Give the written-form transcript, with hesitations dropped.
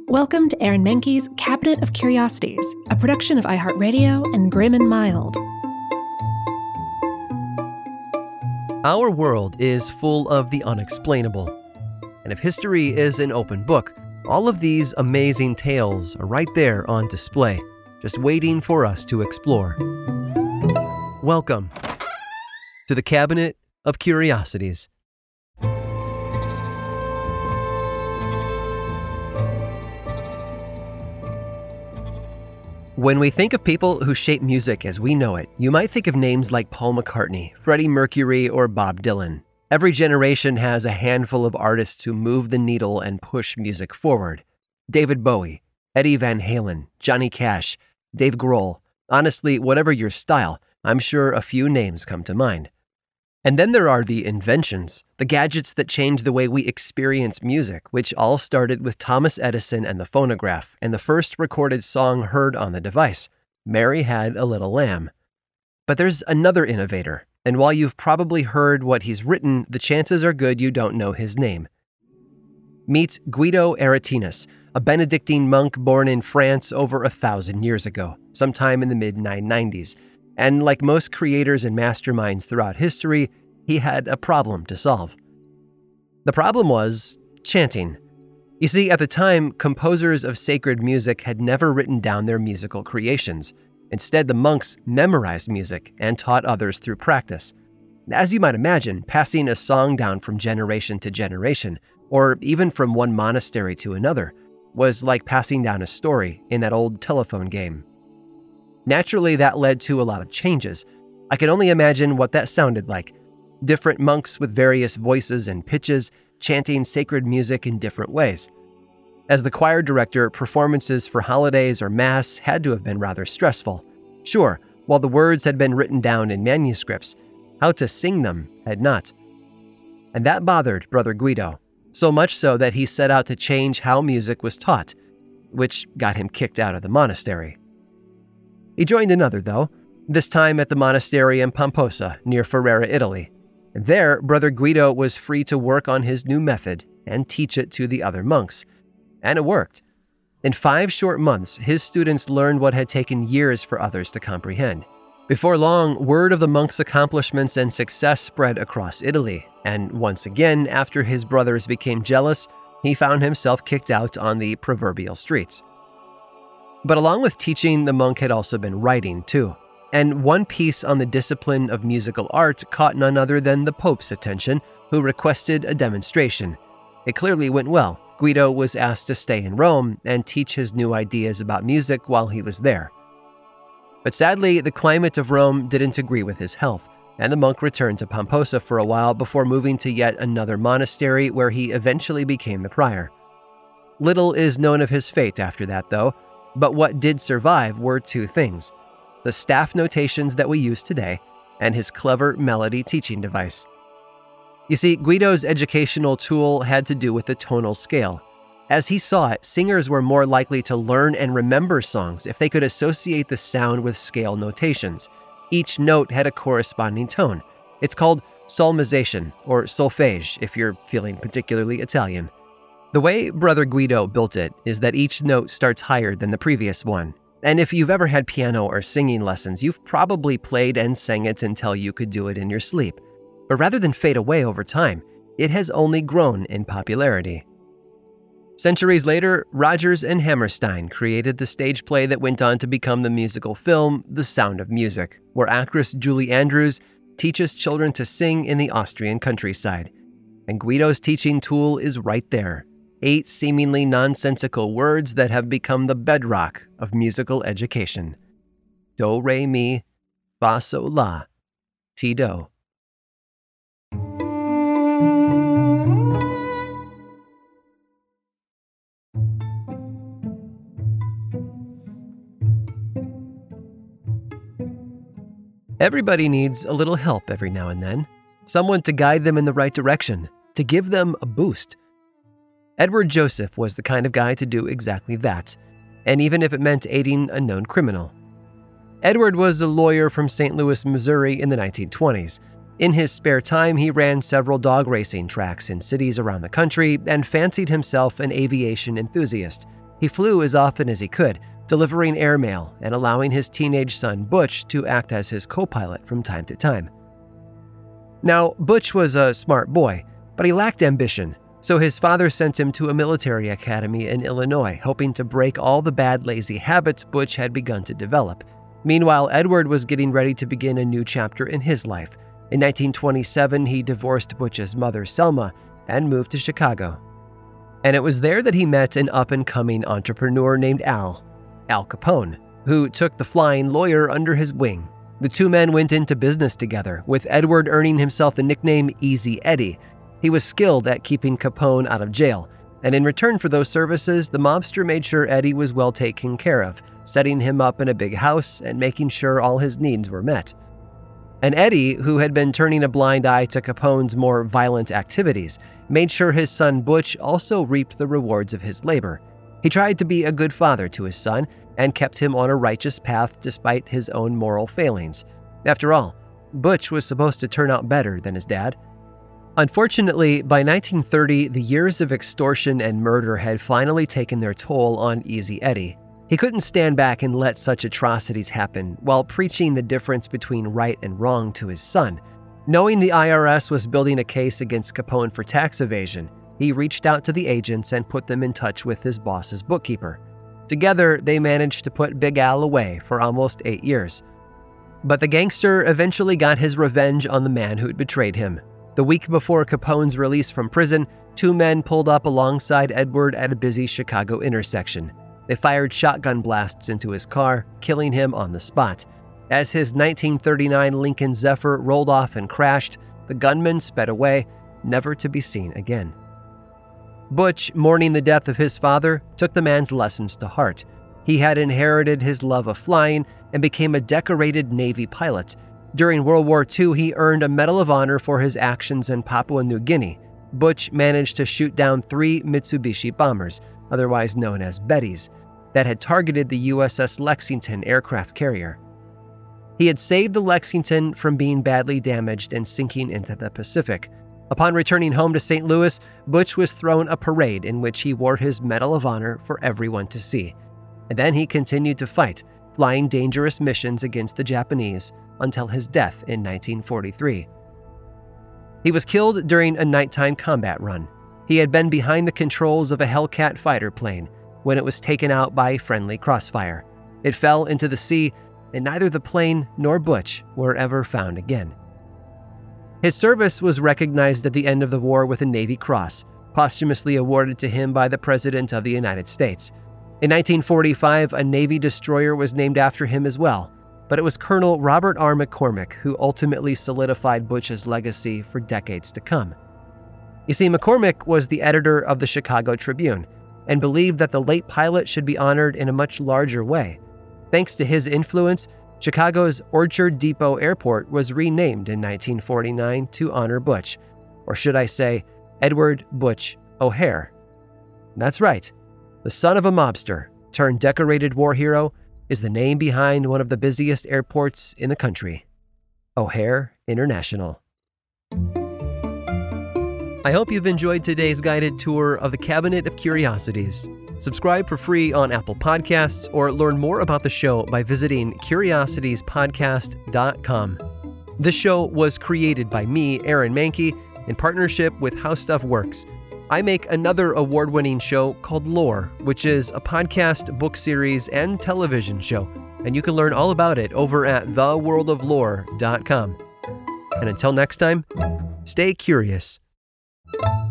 Welcome to Aaron Mahnke's Cabinet of Curiosities, a production of iHeartRadio and Grim and Mild. Our world is full of the unexplainable. And if history is an open book, all of these amazing tales are right there on display, just waiting for us to explore. Welcome to the Cabinet of Curiosities. When we think of people who shape music as we know it, you might think of names like Paul McCartney, Freddie Mercury, or Bob Dylan. Every generation has a handful of artists who move the needle and push music forward. David Bowie, Eddie Van Halen, Johnny Cash, Dave Grohl. Honestly, whatever your style, I'm sure a few names come to mind. And then there are the inventions, the gadgets that change the way we experience music, which all started with Thomas Edison and the phonograph, and the first recorded song heard on the device, Mary Had a Little Lamb. But there's another innovator, and while you've probably heard what he's written, the chances are good you don't know his name. Meet Guido Aretinus, a Benedictine monk born in France over 1,000 years ago, sometime in the mid-990s. And like most creators and masterminds throughout history, he had a problem to solve. The problem was chanting. You see, at the time, composers of sacred music had never written down their musical creations. Instead, the monks memorized music and taught others through practice. As you might imagine, passing a song down from generation to generation, or even from one monastery to another, was like passing down a story in that old telephone game. Naturally, that led to a lot of changes. I can only imagine what that sounded like. Different monks with various voices and pitches, chanting sacred music in different ways. As the choir director, performances for holidays or mass had to have been rather stressful. Sure, while the words had been written down in manuscripts, how to sing them had not. And that bothered Brother Guido, so much so that he set out to change how music was taught, which got him kicked out of the monastery. He joined another, though, this time at the monastery in Pomposa, near Ferrara, Italy. And there, Brother Guido was free to work on his new method and teach it to the other monks. And it worked. In 5 short months, his students learned what had taken years for others to comprehend. Before long, word of the monks' accomplishments and success spread across Italy. And once again, after his brothers became jealous, he found himself kicked out on the proverbial streets. But along with teaching, the monk had also been writing, too. And one piece on the discipline of musical art caught none other than the Pope's attention, who requested a demonstration. It clearly went well. Guido was asked to stay in Rome and teach his new ideas about music while he was there. But sadly, the climate of Rome didn't agree with his health, and the monk returned to Pomposa for a while before moving to yet another monastery where he eventually became the prior. Little is known of his fate after that, though. But what did survive were 2 things: the staff notations that we use today and his clever melody teaching device. You see, Guido's educational tool had to do with the tonal scale. As he saw it, singers were more likely to learn and remember songs if they could associate the sound with scale notations. Each note had a corresponding tone. It's called solmization, or solfege if you're feeling particularly Italian. The way Brother Guido built it is that each note starts higher than the previous one. And if you've ever had piano or singing lessons, you've probably played and sang it until you could do it in your sleep. But rather than fade away over time, it has only grown in popularity. Centuries later, Rodgers and Hammerstein created the stage play that went on to become the musical film The Sound of Music, where actress Julie Andrews teaches children to sing in the Austrian countryside. And Guido's teaching tool is right there. 8 seemingly nonsensical words that have become the bedrock of musical education. Do, re, mi, fa, sol, la, ti, do. Everybody needs a little help every now and then. Someone to guide them in the right direction, to give them a boost. Edward Joseph was the kind of guy to do exactly that, and even if it meant aiding a known criminal. Edward was a lawyer from St. Louis, Missouri in the 1920s. In his spare time, he ran several dog racing tracks in cities around the country and fancied himself an aviation enthusiast. He flew as often as he could, delivering airmail and allowing his teenage son Butch to act as his co-pilot from time to time. Now, Butch was a smart boy, but he lacked ambition, so his father sent him to a military academy in Illinois, hoping to break all the bad, lazy habits Butch had begun to develop. Meanwhile, Edward was getting ready to begin a new chapter in his life. In 1927, he divorced Butch's mother, Selma, and moved to Chicago. And it was there that he met an up-and-coming entrepreneur named Al Capone, who took the flying lawyer under his wing. The two men went into business together, with Edward earning himself the nickname Easy Eddie. He was skilled at keeping Capone out of jail, and in return for those services, the mobster made sure Eddie was well taken care of, setting him up in a big house and making sure all his needs were met. And Eddie, who had been turning a blind eye to Capone's more violent activities, made sure his son Butch also reaped the rewards of his labor. He tried to be a good father to his son and kept him on a righteous path despite his own moral failings. After all, Butch was supposed to turn out better than his dad. Unfortunately, by 1930, the years of extortion and murder had finally taken their toll on Easy Eddie. He couldn't stand back and let such atrocities happen while preaching the difference between right and wrong to his son. Knowing the IRS was building a case against Capone for tax evasion, he reached out to the agents and put them in touch with his boss's bookkeeper. Together, they managed to put Big Al away for almost 8 years. But the gangster eventually got his revenge on the man who'd betrayed him. The week before Capone's release from prison, two men pulled up alongside Edward at a busy Chicago intersection. They fired shotgun blasts into his car, killing him on the spot. As his 1939 Lincoln Zephyr rolled off and crashed, the gunman sped away, never to be seen again. Butch, mourning the death of his father, took the man's lessons to heart. He had inherited his love of flying and became a decorated Navy pilot. During World War II, he earned a Medal of Honor for his actions in Papua New Guinea. Butch managed to shoot down 3 Mitsubishi bombers, otherwise known as Bettys, that had targeted the USS Lexington aircraft carrier. He had saved the Lexington from being badly damaged and sinking into the Pacific. Upon returning home to St. Louis, Butch was thrown a parade in which he wore his Medal of Honor for everyone to see. And then he continued to fight, flying dangerous missions against the Japanese until his death in 1943. He was killed during a nighttime combat run. He had been behind the controls of a Hellcat fighter plane when it was taken out by friendly crossfire. It fell into the sea, and neither the plane nor Butch were ever found again. His service was recognized at the end of the war with a Navy Cross, posthumously awarded to him by the President of the United States. In 1945, a Navy destroyer was named after him as well, but it was Colonel Robert R. McCormick who ultimately solidified Butch's legacy for decades to come. You see, McCormick was the editor of the Chicago Tribune and believed that the late pilot should be honored in a much larger way. Thanks to his influence, Chicago's Orchard Depot Airport was renamed in 1949 to honor Butch, or should I say, Edward Butch O'Hare. That's right, the son of a mobster turned decorated war hero is the name behind one of the busiest airports in the country, O'Hare International. I hope you've enjoyed today's guided tour of the Cabinet of Curiosities. Subscribe for free on Apple Podcasts or learn more about the show by visiting curiositiespodcast.com. This show was created by me, Aaron Mahnke, in partnership with How Stuff Works. I make another award-winning show called Lore, which is a podcast, book series, and television show, and you can learn all about it over at theworldoflore.com. And until next time, stay curious.